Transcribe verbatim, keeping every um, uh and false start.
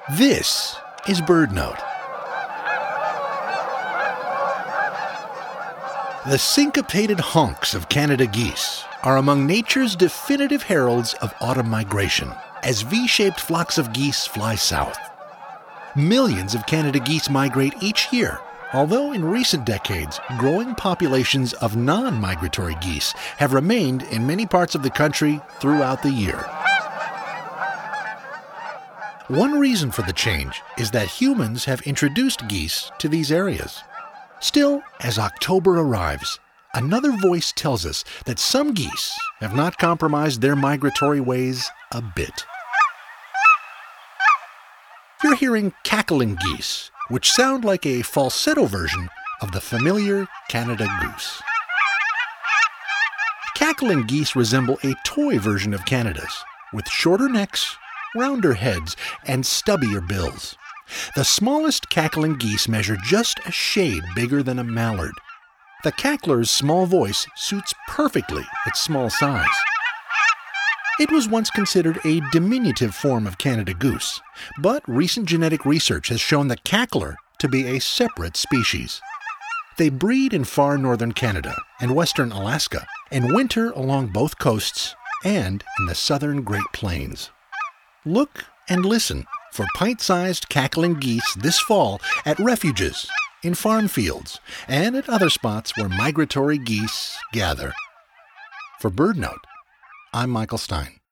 This is BirdNote. The syncopated honks of Canada geese are among nature's definitive heralds of autumn migration, as V-shaped flocks of geese fly south. Millions of Canada geese migrate each year, although in recent decades, growing populations of non-migratory geese have remained in many parts of the country throughout the year. One reason for the change is that humans have introduced geese to these areas. Still, as October arrives, another voice tells us that some geese have not compromised their migratory ways a bit. You're hearing cackling geese, which sound like a falsetto version of the familiar Canada goose. Cackling geese resemble a toy version of Canada's, with shorter necks, rounder heads, and stubbier bills. The smallest cackling geese measure just a shade bigger than a mallard. The cackler's small voice suits perfectly its small size. It was once considered a diminutive form of Canada goose, but recent genetic research has shown the cackler to be a separate species. They breed in far northern Canada and western Alaska, and winter along both coasts and in the southern Great Plains. Look and listen for pint-sized cackling geese this fall at refuges, in farm fields, and at other spots where migratory geese gather. For BirdNote, I'm Michael Stein.